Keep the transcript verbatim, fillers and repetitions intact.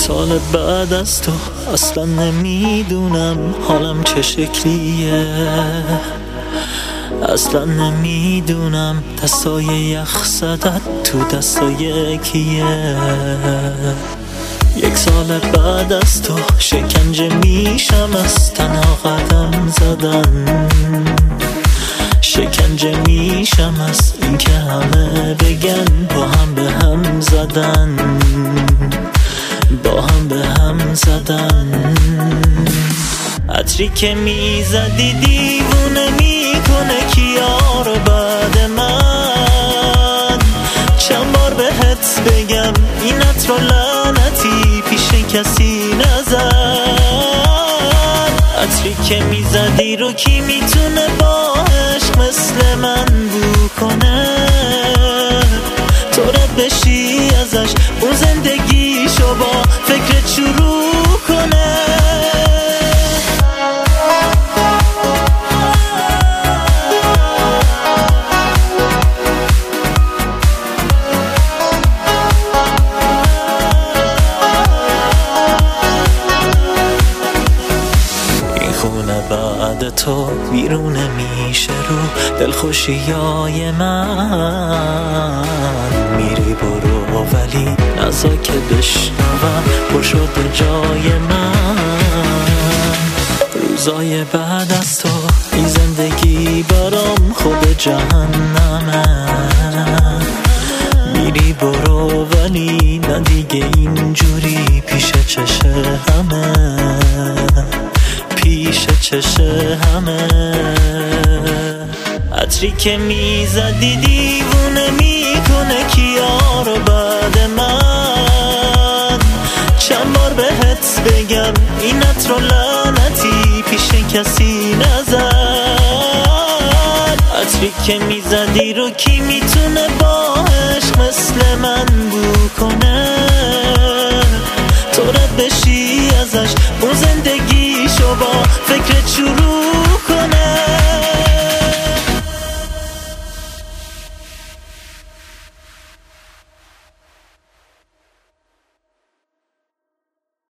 سال بعد از تو اصلا نمیدونم حالم چه شکلیه، اصلا نمیدونم دستای یخ زدت تو دستای کیه. یک سال بعد از تو شکنجه میشم از تنها قدم زدن، شکنجه میشم از اینکه همه بگن با هم به هم زدن، با هم به هم زدن. عطری که میزدی دیوونه میکنه کیا رو بعد من، چند بار بهت بگم این عطر و لعنتی پیش کسی نزن. عطری که میزدی رو کی میتونه با عشق مثل من بو کنه، تو رد بشی ازش اون زندگیشو با فکرت شروع کنه. بعد تو بیرونه میشه رو دلخوشیای من، میری برو ولی نزا که بشنوم پر شده جای من. روزای بعد از تو این زندگی برام خود جهنمه، میری برو ولی نه دیگه اینجوری پیش چشه همه، پیش چشه همه. عطری که میزدی دیوونه میکنه کیا رو بعد من، چند بار بهت بگم این عطر و لعنتی پیش کسی نزن. عطری که میزدی رو کی میتونه با عشق مثل من بو کنه، تو رد بشی ازش اون زندگیشو با فکرت شروع